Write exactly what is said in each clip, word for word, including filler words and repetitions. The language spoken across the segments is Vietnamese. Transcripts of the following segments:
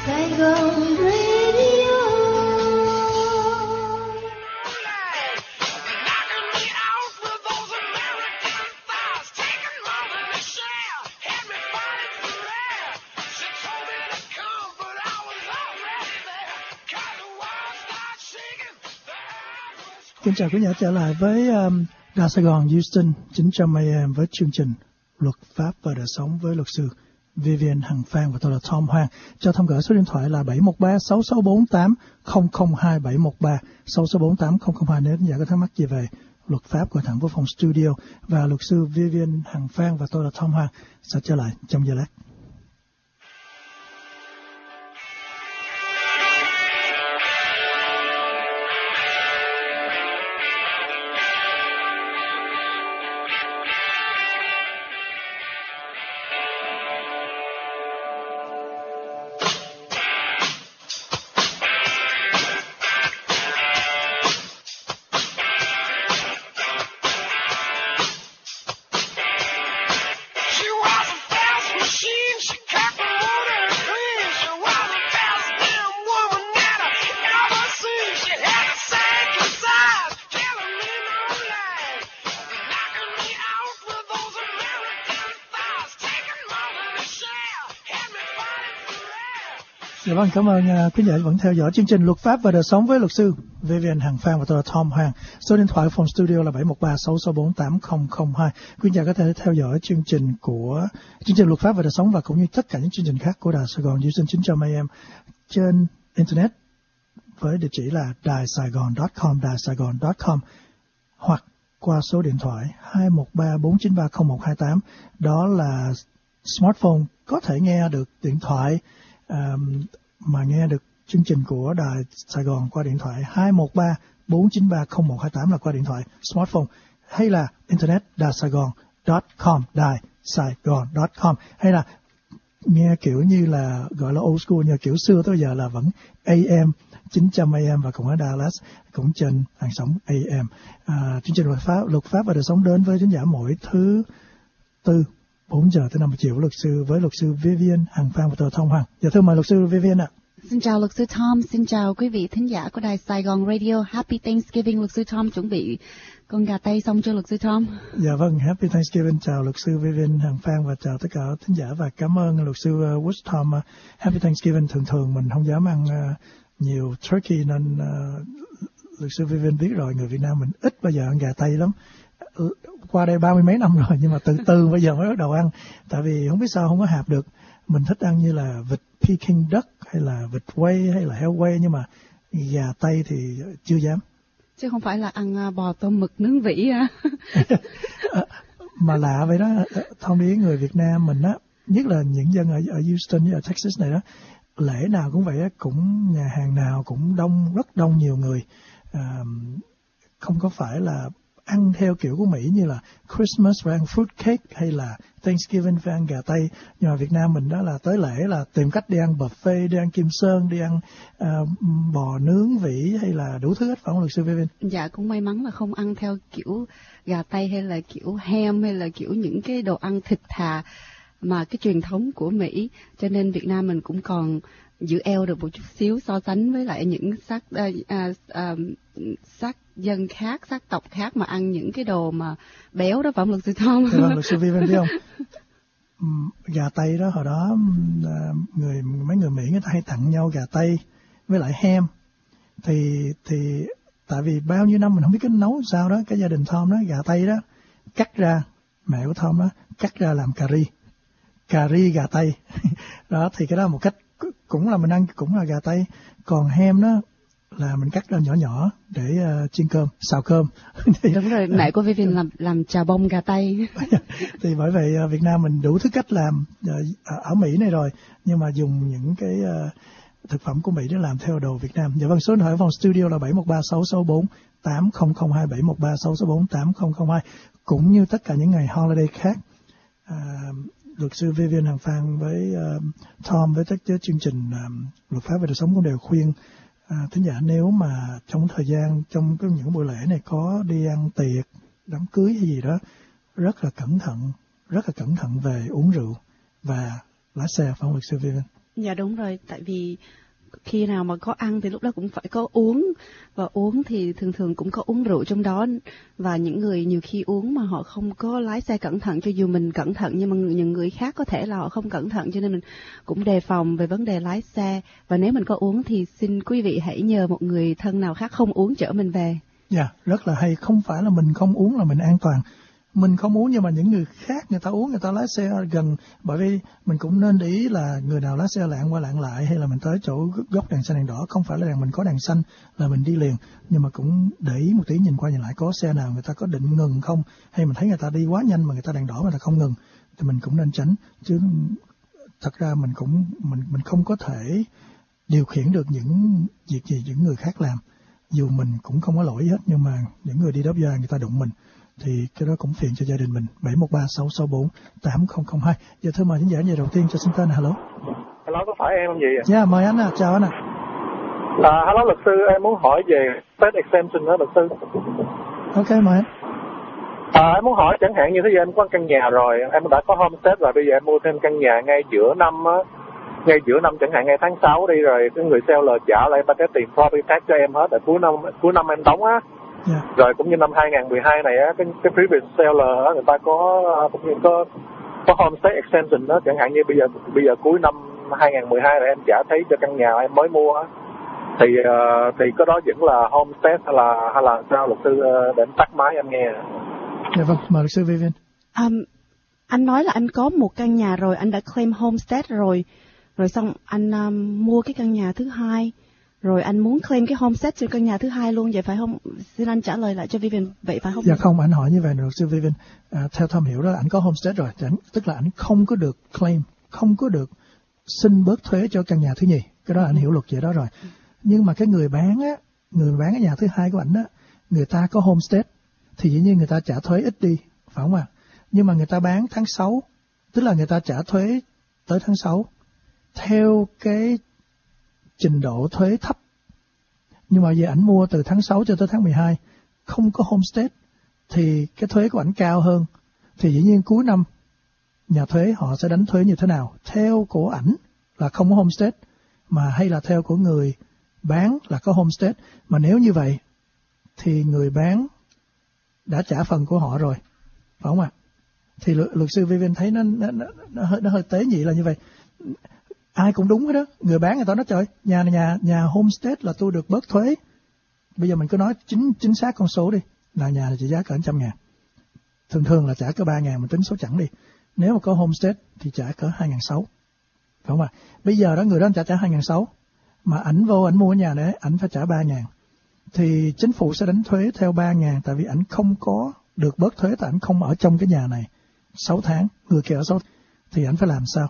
Sài Gòn Radio. Kính chào quý nhà trở lại với um, Đài Sài Gòn Houston chín trăm A M với chương trình Luật pháp và đời sống với luật sư Vivian Hằng Phan và tôi là Tom Hoàng. Cho thông gửi số điện thoại là bảy một ba sáu sáu bốn tám không không hai bảy một ba sáu sáu bốn tám không không hai nếu nhà có thắc mắc gì về luật pháp, gọi thẳng vào phòng studio và luật sư Vivian Hằng Phan và tôi là Tom Hoàng sẽ trở lại trong giây lát. Dạ vâng, cảm ơn uh, quý vị vẫn theo dõi chương trình Luật pháp và đời sống với luật sư Vivian Hằng Phan và tôi là Tom Hoàng. Số điện thoại phòng studio là bảy một ba sáu sáu bốn tám không không hai. Quý vị có thể theo dõi chương trình của chương trình Luật pháp và đời sống và cũng như tất cả những chương trình khác của Đài Sài Gòn Houston chín trăm A M trên internet với địa chỉ là đài sài gòn chấm com, đài sài gòn chấm com hoặc qua số điện thoại hai một ba bốn chín ba không một hai tám. Đó là smartphone có thể nghe được điện thoại Um, mà nghe được chương trình của Đài Sài Gòn qua điện thoại hai một ba bốn chín ba không một hai tám là qua điện thoại smartphone, hay là internet đài sài gòn chấm com, đài sài gòn chấm com, hay là nghe kiểu như là gọi là old school như kiểu xưa tới giờ là vẫn A M chín trăm A M và cũng ở Dallas cũng trên hàng sóng A M. À, chương trình luật pháp luật pháp và đời sống đến với khán giả mỗi thứ tư bốn giờ tới năm chiều với luật sư với luật sư Vivian Hằng Phan và tôi Thông Hoàng. Dạ thưa mời luật sư Vivian ạ. Xin chào luật sư Tom, xin chào quý vị thính giả của Đài Sài Gòn Radio. Happy Thanksgiving luật sư Tom, chuẩn bị con gà tây xong chưa luật sư Tom? Dạ vâng, Happy Thanksgiving, chào luật sư Vivian Hằng Phan và chào tất cả thính giả và cảm ơn luật sư uh, Woods Tom. Uh, Happy Thanksgiving, thường thường mình không dám ăn uh, nhiều turkey nên uh, luật sư Vivian biết rồi, người Việt Nam mình ít bao giờ ăn gà tây lắm. Qua đây ba mươi mấy năm rồi nhưng mà từ từ bây giờ mới bắt đầu ăn, tại vì không biết sao không có hạp được. Mình thích ăn như là vịt Peking duck hay là vịt quay hay là heo quay, nhưng mà gà tây thì chưa dám. Chứ không phải là ăn bò tôm mực nướng vỉ á. Mà lạ vậy đó, Thông đi người Việt Nam mình á, nhất là những dân ở, ở Houston, ở Texas này đó, lễ nào cũng vậy á, cũng nhà hàng nào cũng đông, rất đông nhiều người. À, không có phải là ăn theo kiểu của Mỹ như là Christmas phải ăn fruit cake hay là Thanksgiving phải ăn gà tây, nhưng mà Việt Nam mình đó là tới lễ là tìm cách đi ăn buffet, đi ăn Kim Sơn, đi ăn uh, bò nướng vỉ hay là đủ thứ hết, phải không luật sư Vivian? Dạ, cũng may mắn là không ăn theo kiểu gà tây hay là kiểu ham hay là kiểu những cái đồ ăn thịt thà mà cái truyền thống của Mỹ, cho nên Việt Nam mình cũng còn giữ eo được một chút xíu so sánh với lại những sắc uh, uh, uh, sắc dân khác, sắc tộc khác mà ăn những cái đồ mà béo đó, phải không luật sư Tom? Dạ vâng, luật sư Vivian biết không? Gà tây đó hồi đó người mấy người Mỹ người ta hay tặng nhau gà tây với lại ham, thì thì tại vì bao nhiêu năm mình không biết cái nấu sao đó, cái gia đình Tom đó gà tây đó cắt ra, mẹ của Tom đó cắt ra làm cà ri, cà ri gà tây đó, thì cái đó là một cách cũng là mình ăn cũng là gà tây. Còn ham đó là mình cắt ra nhỏ nhỏ để uh, chiên cơm, xào cơm. thì, Đúng rồi, mẹ của Vivian làm làm chà bông gà tây. Thì bởi vậy uh, Việt Nam mình đủ thứ cách làm uh, ở Mỹ này rồi, nhưng mà dùng những cái uh, thực phẩm của Mỹ để làm theo đồ Việt Nam. Dạ vâng, số điện thoại phòng studio là bảy một ba sáu sáu bốn tám không không hai, bảy một ba sáu sáu bốn tám không không hai, cũng như tất cả những ngày holiday khác. Uh, luật sư Vivian Hằng Phan với uh, Tom với tất cả chương trình um, luật pháp về đời sống cũng đều khuyên À, thính giả nếu mà trong thời gian trong cái những buổi lễ này có đi ăn tiệc, đám cưới hay gì đó, rất là cẩn thận, rất là cẩn thận về uống rượu và lái xe, phải không luật sư Vivian? Dạ đúng rồi, tại vì khi nào mà có ăn thì lúc đó cũng phải có uống, và uống thì thường thường cũng có uống rượu trong đó, và những người nhiều khi uống mà họ không có lái xe cẩn thận, cho dù mình cẩn thận nhưng mà những người khác có thể là họ không cẩn thận, cho nên mình cũng đề phòng về vấn đề lái xe. Và nếu mình có uống thì xin quý vị hãy nhờ một người thân nào khác không uống chở mình về. Dạ, yeah, rất là hay. Không phải là mình không uống là mình an toàn. Mình không uống nhưng mà những người khác người ta uống, người ta lái xe gần. Bởi vì mình cũng nên để ý là người nào lái xe lạng qua lạng lại, hay là mình tới chỗ góc đèn xanh đèn đỏ, không phải là đèn mình có đèn xanh là mình đi liền. Nhưng mà cũng để ý một tí, nhìn qua nhìn lại có xe nào người ta có định ngừng không, hay mình thấy người ta đi quá nhanh mà người ta đèn đỏ mà người ta không ngừng thì mình cũng nên tránh. Chứ thật ra mình cũng mình mình không có thể điều khiển được những việc gì những người khác làm. Dù mình cũng không có lỗi hết, nhưng mà những người đi đốt da người ta đụng mình thì cái đó cũng phiền cho gia đình mình. Bảy một ba sáu sáu bốn tám không không hai. Giờ thưa mời khán giả nhà đầu tiên cho xin tên. Hello. Hello, có phải em không gì ạ? Dạ, yeah, mời anh ạ. À. Chào anh ạ. À. À, hello luật sư, em muốn hỏi về state exemption đó luật sư. Ok, mời anh. À, em muốn hỏi chẳng hạn như thế giờ em có căn nhà rồi, em đã có homestead rồi, bây giờ em mua thêm căn nhà ngay giữa năm á, ngay giữa năm chẳng hạn ngay tháng sáu đi, rồi cái người seller trả lại ba cái tiền property tax cho em hết, rồi cuối năm cuối năm em đóng á. Yeah. Rồi cũng như năm hai không một hai này á, cái cái previous seller á, người ta có cũng như có có homestead exemption đó, chẳng hạn như bây giờ bây giờ cuối năm hai không một hai là em trả thấy cho căn nhà em mới mua á, thì uh, thì cái đó vẫn là homestead hay là hay là sao luật sư, uh, để em tắt máy em nghe. Dạ vâng, mời luật sư Vivian. Um, anh nói là anh có một căn nhà rồi, anh đã claim homestead rồi, rồi xong anh um, mua cái căn nhà thứ hai, rồi anh muốn claim cái homestead trên căn nhà thứ hai luôn, vậy phải không? Xin anh trả lời lại cho Vivian, vậy phải không? Dạ không, anh hỏi như vậy luật sư Vivian. À, theo Thom hiểu đó, anh có homestead rồi, anh, tức là anh không có được claim, không có được xin bớt thuế cho căn nhà thứ nhì. Cái đó anh hiểu luật vậy đó rồi. Nhưng mà cái người bán á, người bán cái nhà thứ hai của anh á, người ta có homestead thì dĩ nhiên người ta trả thuế ít đi, phải không ạ? Nhưng mà người ta bán tháng sáu, tức là người ta trả thuế tới tháng sáu theo cái trình độ thuế thấp. Nhưng mà về ảnh mua từ tháng sáu cho tới tháng mười hai, không có homestead thì cái thuế của ảnh cao hơn. Thì dĩ nhiên cuối năm nhà thuế họ sẽ đánh thuế như thế nào? Theo của ảnh là không có homestead, mà hay là theo của người bán là có homestead. Mà nếu như vậy thì người bán đã trả phần của họ rồi, phải không ạ? Thì luật, luật sư Vivian thấy nó, nó, nó, nó, hơi, nó hơi tế nhị là như vậy. Ai cũng đúng hết đó. Người bán người ta nói trời, nhà nhà nhà homestead là tôi được bớt thuế. Bây giờ mình cứ nói chính chính xác con số đi, là nhà là chỉ giá cỡ trăm ngàn. Thường thường là trả cỡ ba ngàn, mình tính số chẵn đi. Nếu mà có homestead thì trả cỡ hai ngàn sáu, phải không ạ? Bây giờ đó người đó trả trả hai ngàn sáu, mà ảnh vô ảnh mua cái nhà đấy, ảnh phải trả ba ngàn. Thì chính phủ sẽ đánh thuế theo ba ngàn, tại vì ảnh không có được bớt thuế, tại ảnh không ở trong cái nhà này sáu tháng, người kia ở sáu tháng. Thì ảnh phải làm sao?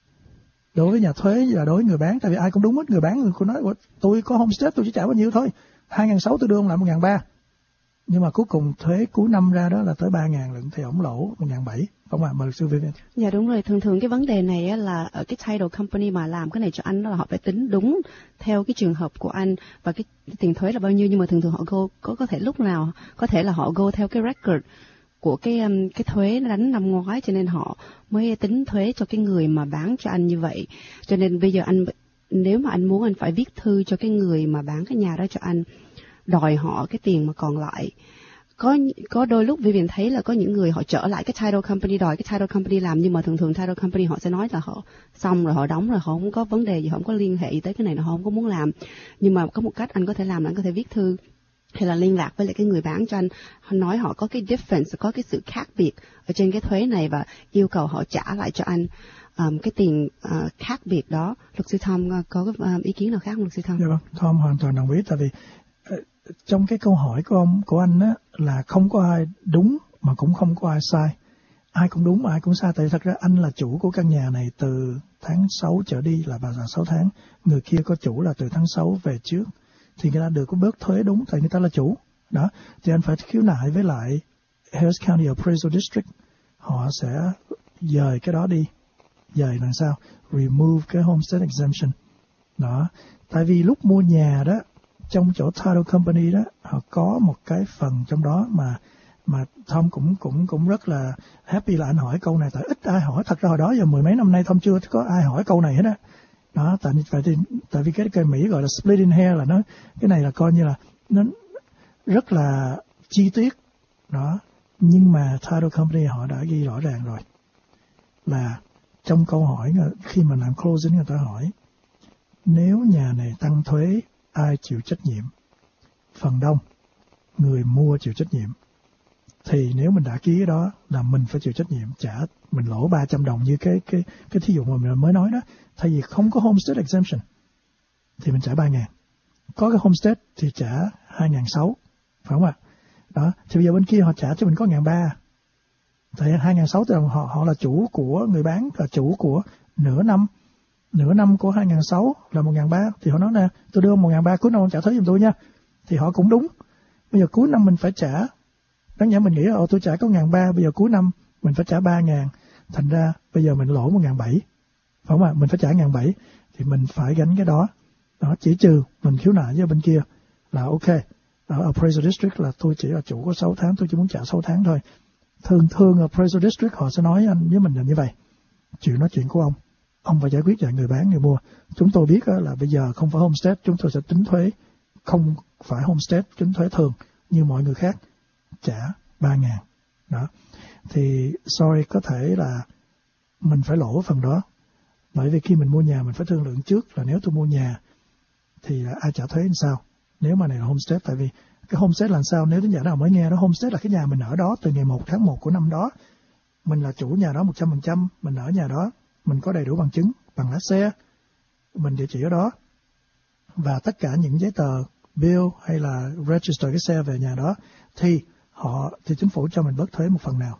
Đối với nhà thuế và đối với người bán, tại vì ai cũng đúng hết. Người bán người cũng nói tôi có homestead tôi chỉ trả bao nhiêu thôi, hai ngàn sáu tôi đưa ông lại một ngàn ba, nhưng mà cuối cùng thuế cuối năm ra đó là tới ba ngàn lận, thì ổng lỗ một ngàn bảy, không ạ? Mời luật sư Vivian. Dạ đúng rồi, thường thường cái vấn đề này là ở cái title company mà làm cái này cho anh, đó là họ phải tính đúng theo cái trường hợp của anh và cái, cái tiền thuế là bao nhiêu, nhưng mà thường thường họ go có có thể lúc nào có thể là họ go theo cái record của cái um, cái thuế nó đánh năm ngoái, cho nên họ mới tính thuế cho cái người mà bán cho anh như vậy. Cho nên bây giờ anh, nếu mà anh muốn, anh phải viết thư cho cái người mà bán cái nhà đó cho anh, đòi họ cái tiền mà còn lại. Có có đôi lúc Vivian thấy là có những người họ trở lại cái title company đòi cái title company làm, nhưng mà thường thường title company họ sẽ nói là họ xong rồi, họ đóng rồi, họ không có vấn đề gì, họ không có liên hệ tới cái này, họ không có muốn làm. Nhưng mà có một cách anh có thể làm là anh có thể viết thư hay là liên lạc với lại cái người bán cho anh, họ nói họ có cái difference, có cái sự khác biệt ở trên cái thuế này và yêu cầu họ trả lại cho anh um, cái tiền uh, khác biệt đó. Luật sư Thom uh, có cái, uh, ý kiến nào khác không luật sư Thom? Dạ vâng, Thom hoàn toàn đồng ý, tại vì uh, trong cái câu hỏi của ông của anh á, là không có ai đúng mà cũng không có ai sai. Ai cũng đúng mà ai cũng sai, tại vì thật ra anh là chủ của căn nhà này từ tháng sáu trở đi là bà già sáu tháng, người kia có chủ là từ tháng sáu về trước, thì người ta được có bớt thuế đúng, tại người ta là chủ đó. Thì anh phải khiếu nại với lại Harris County Appraisal District, họ sẽ dời cái đó đi. Dời làm sao? Remove cái homestead exemption đó. Tại vì lúc mua nhà đó, trong chỗ title company đó, họ có một cái phần trong đó mà mà Thom cũng cũng cũng rất là happy là anh hỏi câu này, tại ít ai hỏi. Thật ra hồi đó giờ mười mấy năm nay Thom chưa có ai hỏi câu này hết á. Đó, tại tại vì tại vì cái cây Mỹ gọi là splitting hair là nó cái này là coi như là nó rất là chi tiết đó, nhưng mà title company họ đã ghi rõ ràng rồi là trong câu hỏi khi mà làm closing người ta hỏi nếu nhà này tăng thuế ai chịu trách nhiệm? Phần đông người mua chịu trách nhiệm. Thì nếu mình đã ký cái đó là mình phải chịu trách nhiệm trả mình lỗ ba trăm đồng như cái cái cái thí dụ mà mình mới nói đó. Thay vì không có homestead exemption thì mình trả ba ngàn. Có cái homestead thì trả hai ngàn sáu, phải không ạ? Đó, thì bây giờ bên kia họ trả cho mình có ngàn ba. Thì hai ngàn sáu đồng họ họ là chủ của người bán, là chủ của nửa năm. Nửa năm của hai ngàn sáu là một ngàn ba, thì họ nói nè, tôi đưa một ngàn ba cuối năm ông trả thuế giùm tôi nha. Thì họ cũng đúng. Bây giờ cuối năm mình phải trả. Đáng nhẽ mình nghĩ là tôi trả có một ngàn ba, bây giờ cuối năm mình phải trả ba ngàn. Thành ra bây giờ mình lỗ một ngàn bảy. Phải không ạ? Mình phải trả một ngàn bảy thì mình phải gánh cái đó. Đó, chỉ trừ mình khiếu nại với bên kia là ok. Ở Appraisal District là tôi chỉ là chủ có sáu tháng, tôi chỉ muốn trả sáu tháng thôi. Thường thường ở Appraisal District họ sẽ nói anh với mình là như vậy. Chuyện nói chuyện của ông. Ông phải giải quyết về người bán, người mua. Chúng tôi biết là bây giờ không phải homestead, chúng tôi sẽ tính thuế không phải homestead, tính thuế thường như mọi người khác, trả ba ngàn. Đó. Thì sorry, có thể là mình phải lỗ phần đó. Bởi vì khi mình mua nhà mình phải thương lượng trước là nếu tôi mua nhà thì ai trả thuế làm sao? Nếu mà này là homestead, tại vì cái homestead là sao? Nếu đến giả nào mới nghe đó, homestead là cái nhà mình ở đó từ ngày một tháng một của năm đó. Mình là chủ nhà đó một trăm phần trăm, mình ở nhà đó, mình có đầy đủ bằng chứng, bằng lái xe, mình địa chỉ ở đó. Và tất cả những giấy tờ, bill hay là register cái xe về nhà đó thì họ thì chính phủ cho mình bớt thuế một phần nào.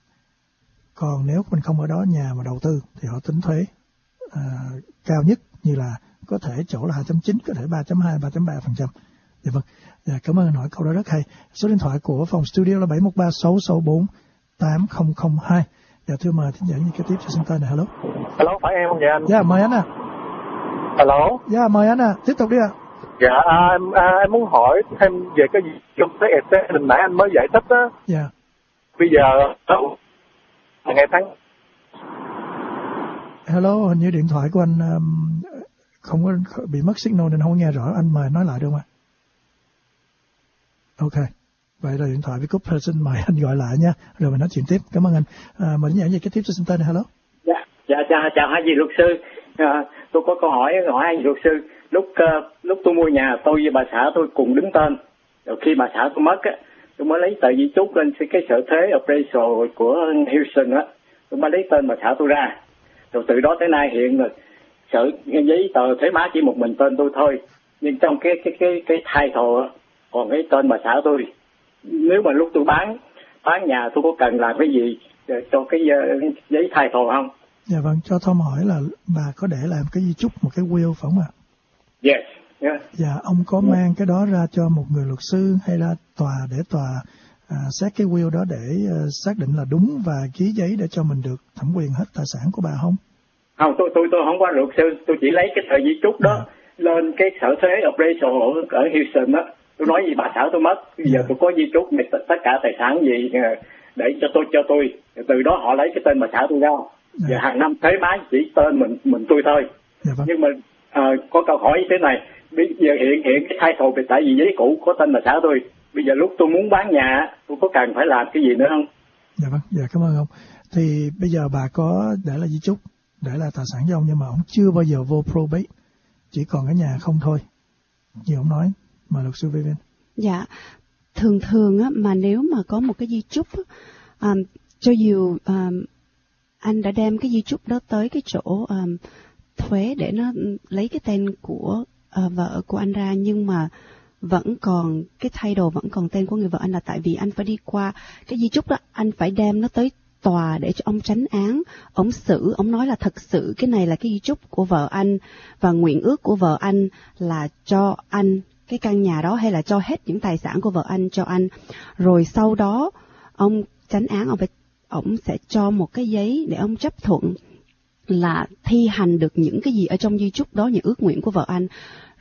Còn nếu mình không ở đó, nhà mà đầu tư thì họ tính thuế uh, cao nhất như là có thể chỗ là hai chấm chín, có thể ba chấm hai, ba chấm ba phần trăm. Dạ vâng. Dạ, cảm ơn anh hỏi câu đó rất hay. Số điện thoại của phòng studio là bảy một ba sáu sáu bốn tám không không hai. Dạ thưa mời thính giả như cái tiếp cho xin tên này. Hello. Hello, phải em không vậy anh? Dạ mời anh à. Hello. Dạ mời anh à, tiếp tục đi ạ. À. Dạ à, em, à, em muốn hỏi thêm về cái gì trong cái extension nãy anh mới giải thích á. Dạ. Bây giờ ngày tháng. Hello, hình như điện thoại của anh um, không có bị mất signal nên không nghe rõ. Anh mời nói lại được không ạ? Ok. Vậy là điện thoại với cúp person, mời anh gọi lại nha, rồi mình nói chuyện tiếp. Cảm ơn anh. À, mời đến nhận gì cái tiếp cho xin tên này. Hello. Dạ, dạ chào, chào hai vị luật sư. À, tôi có câu hỏi hỏi hai vị luật sư. Lúc uh, lúc tôi mua nhà, tôi với bà xã tôi cùng đứng tên. Rồi khi bà xã tôi mất á, tôi mới lấy tờ di chúc lên cái sở thuế appraisal của Houston á, tôi mới lấy tên bà xã tôi ra. Rồi từ đó tới nay hiện là sở giấy tờ thuế má chỉ một mình tên tôi thôi. Nhưng trong cái cái cái cái title á, còn cái tên bà xã tôi. Nếu mà lúc tôi bán bán nhà tôi có cần làm cái gì cho cái giấy title không? Dạ vâng, cho Tom hỏi là bà có để làm cái di chúc, một cái will phải không ạ? Yes. Yeah. Dạ, ông có yeah. mang cái đó ra cho một người luật sư hay là tòa để tòa à, xét cái will đó để uh, xác định là đúng và ký giấy để cho mình được thẩm quyền hết tài sản của bà không? Không, tôi tôi tôi không có luật sư, tôi chỉ lấy cái tờ di chúc đó yeah. lên cái sở thuế appraisal ở Houston đó. Tôi nói gì bà xã tôi mất, bây giờ yeah. tôi có di chúc tất cả tài sản gì để cho tôi cho tôi, từ đó họ lấy cái tên bà xã tôi ra. Yeah. Và hàng năm thuế má chỉ tên mình mình tôi thôi. Yeah, vâng. Nhưng mà à, có câu hỏi như thế này, bây giờ hiện hiện cái title tại vì giấy cũ có tên bà xã tôi, bây giờ lúc tôi muốn bán nhà tôi có cần phải làm cái gì nữa không? Dạ vâng, dạ cảm ơn ông. Thì bây giờ bà có để là di chúc, để là tài sản cho ông, nhưng mà ông chưa bao giờ vô probate, chỉ còn cái nhà không thôi, như ông nói. Mà luật sư Vivian. Dạ, thường thường á, mà nếu mà có một cái di chúc á, um, cho dù um, anh đã đem cái di chúc đó tới cái chỗ um, thuế để nó lấy cái tên của uh, vợ của anh ra, nhưng mà vẫn còn cái title vẫn còn tên của người vợ anh, là tại vì anh phải đi qua cái di chúc đó, anh phải đem nó tới tòa để cho ông chánh án, ông xử, ông nói là thật sự cái này là cái di chúc của vợ anh và nguyện ước của vợ anh là cho anh cái căn nhà đó, hay là cho hết những tài sản của vợ anh cho anh. Rồi sau đó ông chánh án ông phải ông sẽ cho một cái giấy để ông chấp thuận là thi hành được những cái gì ở trong di chúc đó, những ước nguyện của vợ anh.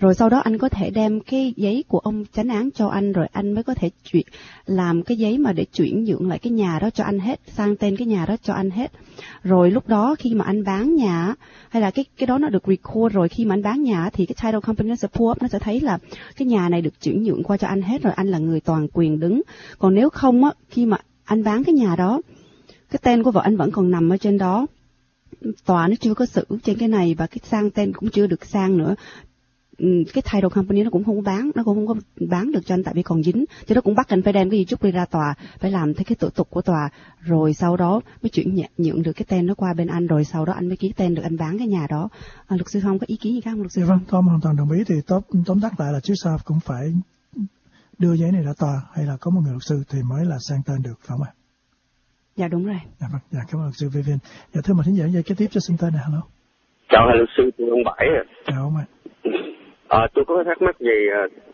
Rồi sau đó anh có thể đem cái giấy của ông chánh án cho anh, rồi anh mới có thể chuyển làm cái giấy mà để chuyển nhượng lại cái nhà đó cho anh hết, sang tên cái nhà đó cho anh hết. Rồi lúc đó khi mà anh bán nhà, hay là cái cái đó nó được record rồi, khi mà anh bán nhà thì cái title company nó sẽ pull up, nó sẽ thấy là cái nhà này được chuyển nhượng qua cho anh hết rồi, anh là người toàn quyền đứng. Còn nếu không á, khi mà anh bán cái nhà đó, cái tên của vợ anh vẫn còn nằm ở trên đó, tòa nó chưa có xử trên cái này và cái sang tên cũng chưa được sang nữa, cái title company nó cũng không có bán, nó cũng không có bán được cho anh tại vì còn dính, cho nó cũng bắt anh phải đem cái di chúc đi ra tòa, phải làm theo cái thủ tục của tòa, rồi sau đó mới chuyển nhận nhượng được cái tên nó qua bên anh, rồi sau đó anh mới ký tên được anh bán cái nhà đó. À, luật sư Tom có ý kiến gì khác không luật sư? Vâng, Tom hoàn toàn đồng ý. Thì tóm, tóm tắt lại là trước sau cũng phải đưa giấy này ra tòa, hay là có một người luật sư thì mới là sang tên được, phải không ạ? Dạ đúng rồi. Dạ vâng, dạ cảm ơn luật sư Vivian. Dạ thưa mời thính giả dây kế tiếp cho xin tên này. Hello. Chào hai luật sư, tôi ông Bảy à. Chào ông ạ. À, tôi có thắc mắc gì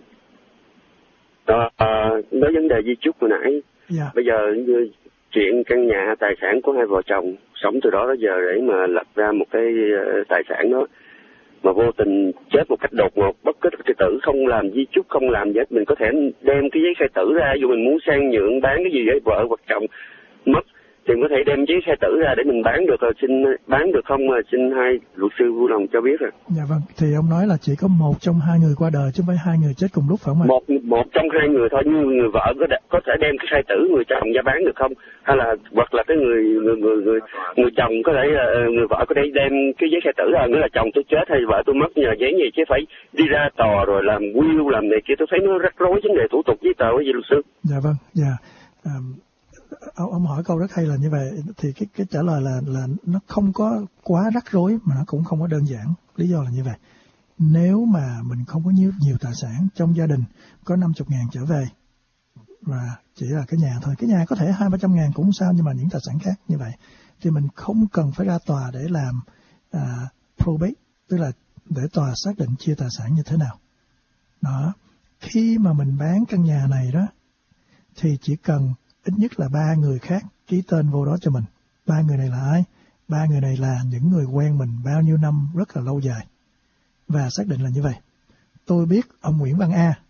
à, à, nói vấn đề di chúc hồi nãy. Dạ. Bây giờ như chuyện căn nhà tài sản của hai vợ chồng sống từ đó đến giờ để mà lập ra một cái tài sản đó mà vô tình chết một cách đột ngột, bất cứ cái tử, không làm di chúc, không làm gì hết, mình có thể đem cái giấy khai tử ra, dù mình muốn sang nhượng bán cái gì với vợ hoặc chồng mất thì có thể đem giấy khai tử ra để mình bán được, rồi xin bán được không, mà xin hai luật sư vui lòng cho biết. À. Dạ vâng, thì ông nói là chỉ có một trong hai người qua đời chứ không phải hai người chết cùng lúc, phải không ạ? Một một trong hai người thôi, như người vợ có có thể đem cái khai tử người chồng ra bán được không, hay là hoặc là cái người người người người, người chồng có thể người vợ có thể đem cái giấy khai tử ra, nghĩa là chồng tôi chết hay vợ tôi mất nhờ giấy gì chứ phải đi ra tòa rồi làm will làm này kia, tôi thấy nó rắc rối vấn đề thủ tục giấy tờ gì luật sư. Dạ vâng, dạ. Um... Ông, ông hỏi câu rất hay là như vậy, thì cái cái trả lời là là nó không có quá rắc rối mà nó cũng không có đơn giản. Lý do là như vậy. Nếu mà mình không có nhiều nhiều tài sản trong gia đình, có năm mươi ngàn trở về và chỉ là cái nhà thôi, cái nhà có thể hai ba trăm ngàn cũng không sao, nhưng mà những tài sản khác như vậy thì mình không cần phải ra tòa để làm à, probate, tức là để tòa xác định chia tài sản như thế nào. Đó, khi mà mình bán căn nhà này đó thì chỉ cần ít nhất là ba người khác ký tên vô đó cho mình. Ba người này là ai? Ba người này là những người quen mình bao nhiêu năm rất là lâu dài. Và xác định là như vậy. Tôi biết ông Nguyễn Văn A,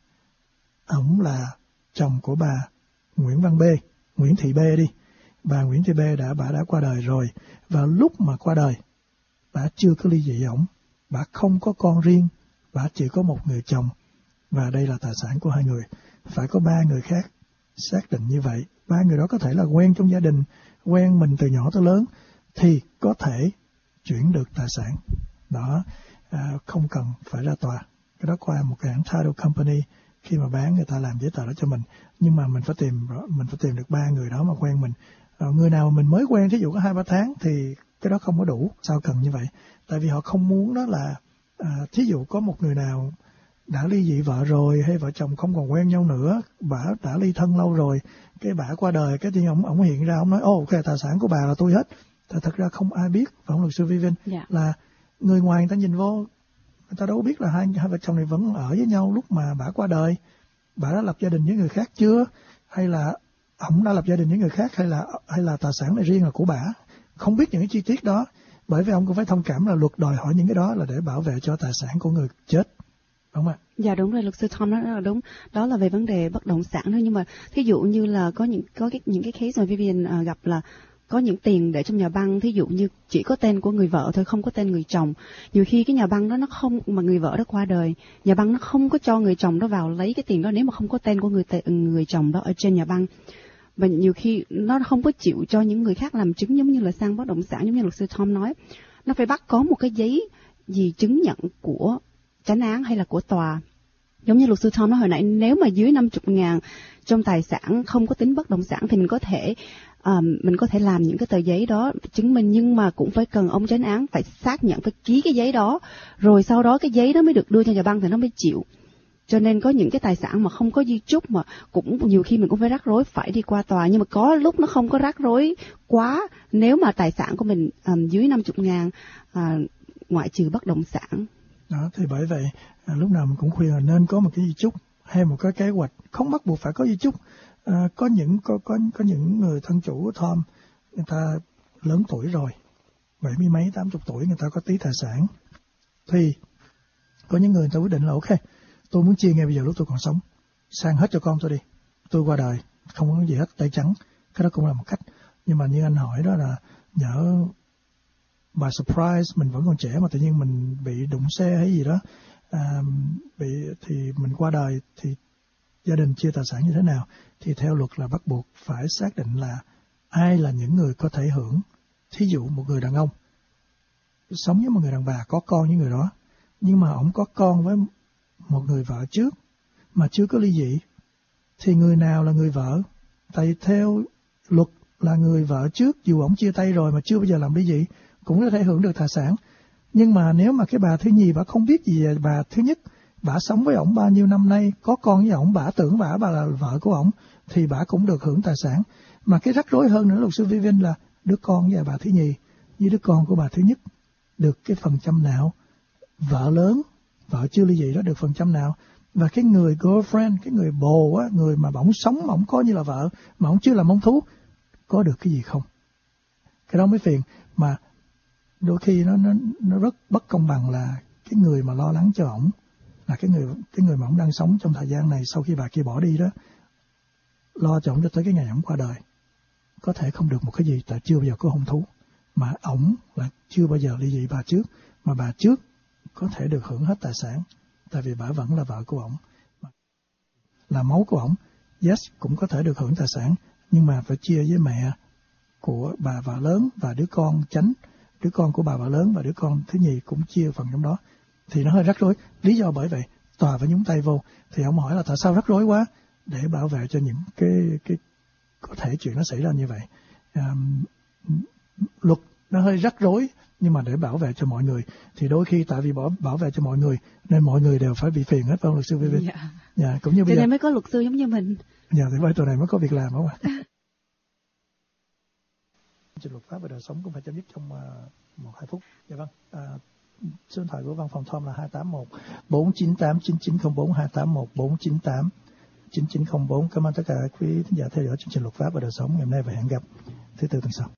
ông là chồng của bà Nguyễn Văn B, Nguyễn Thị B đi. Bà Nguyễn Thị B đã bà đã qua đời rồi. Và lúc mà qua đời, bà chưa có ly dị với ổng. Bà không có con riêng, bà chỉ có một người chồng. Và đây là tài sản của hai người. Phải có ba người khác xác định như vậy. Ba người đó có thể là quen trong gia đình, quen mình từ nhỏ tới lớn, thì có thể chuyển được tài sản. Đó, à, không cần phải ra tòa. Cái đó qua một cái hãng title company, khi mà bán người ta làm giấy tờ đó cho mình. Nhưng mà mình phải tìm mình phải tìm được ba người đó mà quen mình. À, người nào mình mới quen, thí dụ có hai ba tháng thì cái đó không có đủ. Sao cần như vậy? Tại vì họ không muốn đó là, à, thí dụ có một người nào đã ly dị vợ rồi, hay vợ chồng không còn quen nhau nữa, bà đã ly thân lâu rồi, cái bà qua đời, cái thì ông ông hiện ra, ông nói, ô, cái tài sản của bà là tôi hết. Thì thật ra không ai biết, phải không luật sư Vivian? Dạ. Là người ngoài người ta nhìn vô, người ta đâu biết là hai, hai vợ chồng này vẫn ở với nhau lúc mà bà qua đời. Bà đã lập gia đình với người khác chưa? Hay là ông đã lập gia đình với người khác, hay là hay là tài sản này riêng là của bà? Không biết những cái chi tiết đó, bởi vì ông cũng phải thông cảm là luật đòi hỏi những cái đó là để bảo vệ cho tài sản của người chết. Đúng ạ. Dạ đúng rồi, luật sư Tom nói rất là đúng. Đó là về vấn đề bất động sản thôi, nhưng mà thí dụ như là có những có cái những cái case mà Vivian uh, gặp là có những tiền để trong nhà băng, thí dụ như chỉ có tên của người vợ thôi, không có tên người chồng. Nhiều khi cái nhà băng đó nó không, mà người vợ đó qua đời, nhà băng nó không có cho người chồng đó vào lấy cái tiền đó nếu mà không có tên của người người chồng đó ở trên nhà băng. Và nhiều khi nó không có chịu cho những người khác làm chứng, giống như là sang bất động sản, giống như luật sư Tom nói. Nó phải bắt có một cái giấy gì chứng nhận của chánh án hay là của tòa. Giống như luật sư Tom nói hồi nãy, nếu mà dưới năm mươi ngàn trong tài sản không có tính bất động sản thì mình có thể um, mình có thể làm những cái tờ giấy đó chứng minh, nhưng mà cũng phải cần ông chánh án phải xác nhận, phải ký cái giấy đó, rồi sau đó cái giấy đó mới được đưa cho nhà băng thì nó mới chịu. Cho nên có những cái tài sản mà không có di chúc mà cũng nhiều khi mình cũng phải rắc rối phải đi qua tòa, nhưng mà có lúc nó không có rắc rối quá nếu mà tài sản của mình um, dưới năm mươi ngàn uh, ngoại trừ bất động sản. Đó, thì bởi vậy à, lúc nào mình cũng khuyên là nên có một cái di chúc hay một cái kế hoạch, không bắt buộc phải có di chúc. À, có những có có có những người thân chủ của Tom, người ta lớn tuổi rồi, bảy mươi mấy tám chục tuổi, người ta có tí tài sản, thì Có những người người ta quyết định là ok, tôi muốn chia ngay bây giờ lúc tôi còn sống, sang hết cho con tôi đi, tôi qua đời không có gì hết, tay trắng. Cái đó cũng là một cách. Nhưng mà như anh hỏi đó là nhỡ by surprise, mình vẫn còn trẻ mà tự nhiên mình bị đụng xe hay gì đó, à, bị thì mình qua đời thì gia đình chia tài sản như thế nào? Thì theo luật là bắt buộc phải xác định là ai là những người có thể hưởng. Thí dụ một người đàn ông sống với một người đàn bà, có con với người đó, nhưng mà ông có con với một người vợ trước mà chưa có ly dị, thì người nào là người vợ? Tại theo luật là người vợ trước, dù ông chia tay rồi mà chưa bao giờ làm ly dị, cũng có thể hưởng được tài sản. Nhưng mà nếu mà cái bà thứ nhì bà không biết gì về bà thứ nhất, bà sống với ổng bao nhiêu năm nay, có con với ổng, bà tưởng bà bà là vợ của ổng, thì bà cũng được hưởng tài sản. Mà cái rắc rối hơn nữa luật sư Vivian là đứa con với bà thứ nhì với đứa con của bà thứ nhất được cái phần trăm nào? Vợ lớn, vợ chưa ly dị đó được phần trăm nào? Và cái người girlfriend, cái người bồ á, người mà ổng sống mà ổng coi như là vợ mà ổng chưa làm mong thú, có được cái gì không? Cái đó mới phiền. Mà đôi khi nó nó nó rất bất công bằng là cái người mà lo lắng cho ổng, là cái người cái người mà ổng đang sống trong thời gian này sau khi bà kia bỏ đi đó, lo cho ổng cho tới cái ngày ổng qua đời, có thể không được một cái gì tại chưa bao giờ có hôn thú, mà ổng là chưa bao giờ ly dị bà trước, mà bà trước có thể được hưởng hết tài sản tại vì bà vẫn là vợ của ổng, là máu của ổng. Yes, cũng có thể được hưởng tài sản, nhưng mà phải chia với mẹ của bà vợ lớn và đứa con chánh, đứa con của bà vợ lớn và đứa con thứ nhì cũng chia phần trong đó, thì nó hơi rắc rối. Lý do bởi vậy tòa phải nhúng tay vô. Thì ông hỏi là tại sao rắc rối quá? Để bảo vệ cho những cái cái có thể chuyện nó xảy ra như vậy. Um, luật nó hơi rắc rối, nhưng mà để bảo vệ cho mọi người thì đôi khi tại vì bảo, bảo vệ cho mọi người nên mọi người đều phải bị phiền hết, phải không luật sư Vivian? Dạ. Dạ, cũng như bây Cho giờ nên mới có luật sư giống như mình. Dạ, thì vai trò này mới có việc làm, đúng không ạ? Trình luật pháp và đời sống cũng phải chấm dứt trong uh, một hai phút. Dạ vâng. Uh, số điện thoại của văn phòng Tom là hai tám một bốn chín tám chín chín không bốn, hai tám một bốn chín tám chín chín không bốn. Cảm ơn tất cả quý thính giả theo dõi chương trình luật pháp và đời sống ngày hôm nay và hẹn gặp thứ tư tuần sau.